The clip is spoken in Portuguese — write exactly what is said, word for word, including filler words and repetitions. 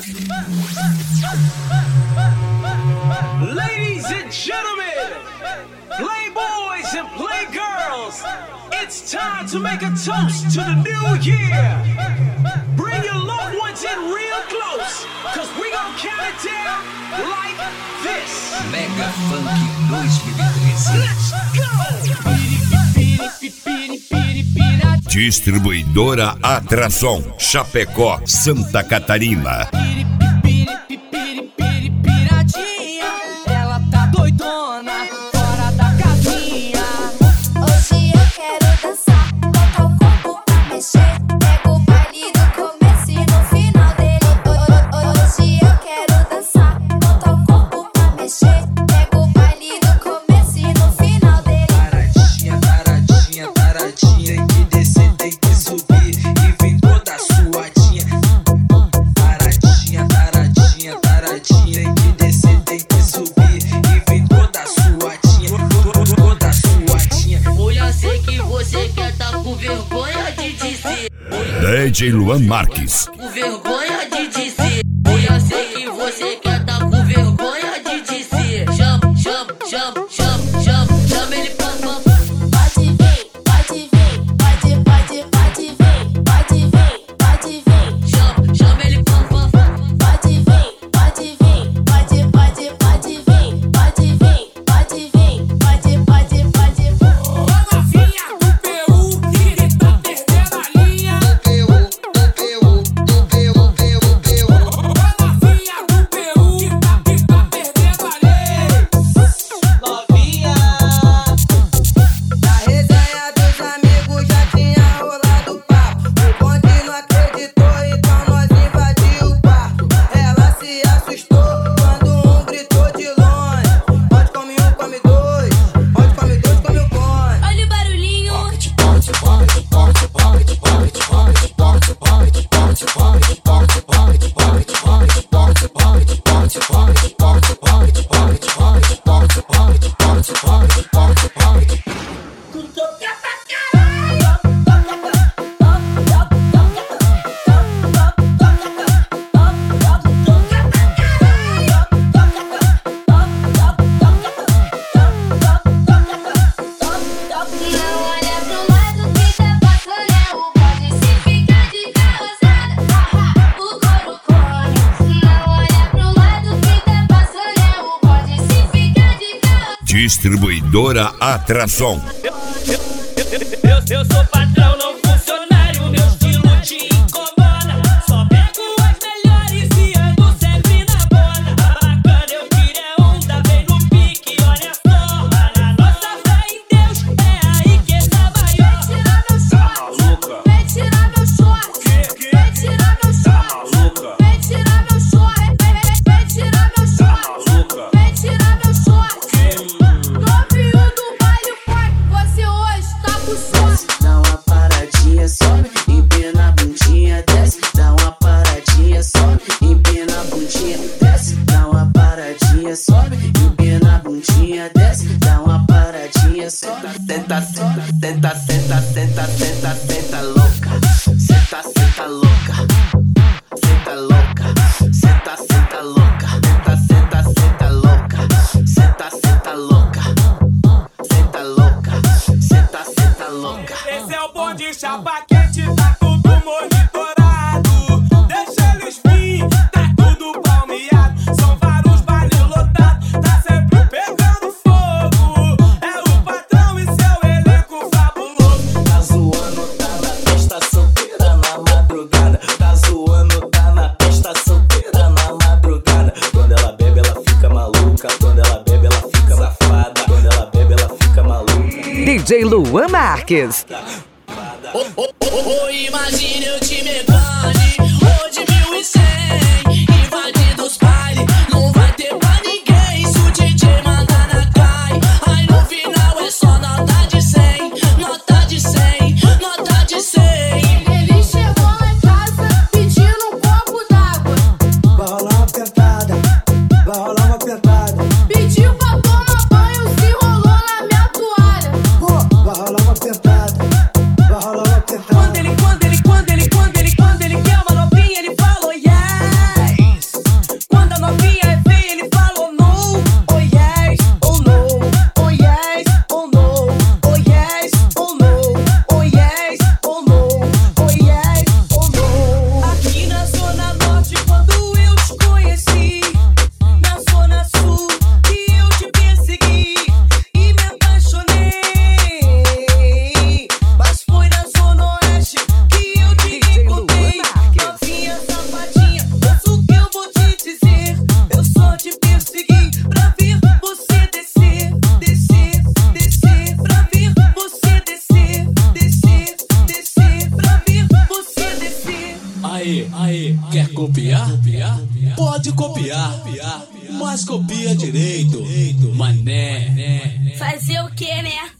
Ladies and gentlemen, playboys and playgirls, it's time to make a toast to the new year. Bring your loved ones in real close, cause we gon' count it down like this. Mega Funk dois mil e treze. Let's go! Distribuidora Atrason, Chapecó, Santa Catarina. Ela tá doidona, fora da casinha. Hoje eu quero dançar, botar o corpo pra mexer. Pega o baile do começo e no final dele. Hoje eu quero dançar, botar o corpo pra mexer. Pega o baile do começo e no final dele. Taradinha, taradinha, taradinha. Tem que descer, tem que subir e vem toda suadinha. Taradinha, taradinha, taradinha. Tem que descer, tem que subir e vem toda suadinha. Toda suadinha. Oi, eu sei que você quer tá com vergonha de dizer. D J Luan Marques. Com vergonha de dizer. Oi, eu sei que você quer tá com vergonha de dizer. Chama, chama, chama, chama, chama, chama ele pra pam. Pode vir, pode vir, pode, pode, pode vir. Pode vir, pode vir. Chama, chama ele pra pam. Pode vir, pode vir, pode, pode, pode vir. Pode vir, pode vir, pode, pode, pode vir. Novinha do P U, que tá perdendo a linha. Novinha do P U, que tá, que tá perdendo a lei. Novinha. Na resenha dos amigos já tinha rolado papo. O bonde não acreditou, então nós invadiu o quarto. Ela se assustou quando um gritou de longe. Onde come um, come dois. Onde come dois, come o bonde. Olha o barulhinho. Não olha pro lado que tá passando, é o bonde. Se fica de carrozada, o couro come. Não olha pro lado que tá passando, é o bonde. Se fica de carrozada. Distribuidora Atrason. Eu, eu sou patrão, não funcionário, meu estilo te incomoda. Só pego as melhores e ando sempre na bola. Bacana, eu tiro é onda, vem no pique, olha só. Na nossa fé em Deus, é aí que trabalhou. Vem tirar meu short, vem tirar meu short, vem tirar meu short, vem tirar meu short, vem tirar meu short. Novinho do baile forte, você hoje tá com short. Dá uma paradinha, sobe, empina a bundinha, desce. Dá uma paradinha, sobe, empina a bundinha, desce. Dá uma paradinha, sobe, empina a bundinha, desce. Dá uma paradinha, sobe. Senta, senta, senta, senta, senta, senta, senta louca. Senta, senta louca. Senta louca. Senta, senta louca. Senta, senta, senta louca. Senta, senta louca. Senta louca. Senta, senta louca. Esse é o bonde chapa quente, tá tudo monitorado. Deixa eles vir, tá tudo palmeado. São vários bailes lotados, tá sempre pegando fogo. É o patrão e seu elenco fabuloso. Tá zoando, tá na pista solteira na madrugada. Tá zoando, tá na pista solteira na madrugada. Quando ela bebe, ela fica maluca. Quando ela bebe, ela fica safada. Quando ela bebe, ela fica maluca. D J Luan Marques. Oh, oh, oh, oh, imagine eu te megane, hoje mil e cem, invadindo os bailes, não vai ter pra ninguém, se o D J mandar na cai, aí no final é só nota de cem, nota de cem, nota de cem. Ele chegou lá em casa pedindo um copo d'água. Vai rolar uma pentada. Vai rolar uma pentada. Pediu pra tomar banho, se rolou na minha toalha. Vai rolar uma pentada. Vai rolar uma pentada. Quando ele, quando ele, quando ele, quando ele, quando ele quer uma novinha, ele fala, oh yeah. Aí, aí, quer copiar? Pode copiar, mas copia direito, mané. Fazer o que, né?